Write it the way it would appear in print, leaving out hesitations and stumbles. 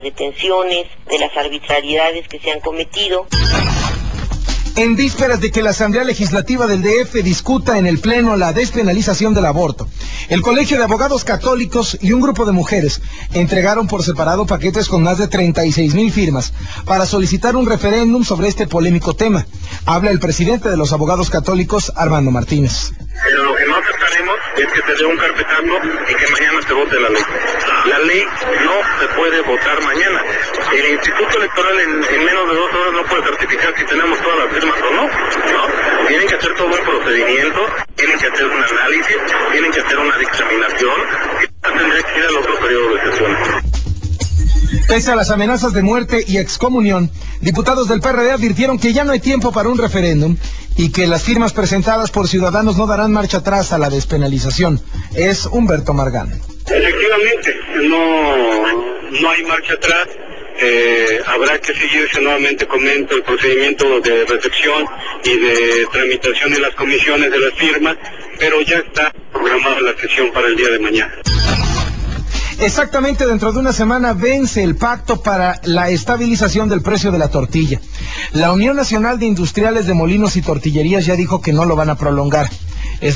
detenciones, de las arbitrariedades que se han cometido. En vísperas de que la Asamblea Legislativa del DF discuta en el Pleno la despenalización del aborto, el Colegio de Abogados Católicos y un grupo de mujeres entregaron por separado paquetes con más de 36,000 firmas para solicitar un referéndum sobre este polémico tema. Habla el presidente de los abogados católicos, Armando Martínez. Pero lo que no aceptaremos es que se dé un carpetazo y que mañana se vote la ley. La ley no se puede votar mañana. El Instituto Electoral en menos de 2 horas no puede certificar si tenemos todas las firmas o no. Tienen que hacer todo un procedimiento, tienen que hacer un análisis, tienen que hacer una dictaminación y tendría que ir al otro periodo de sesión. Pese a las amenazas de muerte y excomunión, diputados del PRD advirtieron que ya no hay tiempo para un referéndum y que las firmas presentadas por ciudadanos no darán marcha atrás a la despenalización. Es Humberto Margán. Efectivamente, no hay marcha atrás. Habrá que seguirse, nuevamente comento, el procedimiento de recepción y de tramitación en las comisiones de las firmas, pero ya está programada la sesión para el día de mañana. Exactamente dentro de una semana vence el pacto para la estabilización del precio de la tortilla. La Unión Nacional de Industriales de Molinos y Tortillerías ya dijo que no lo van a prolongar.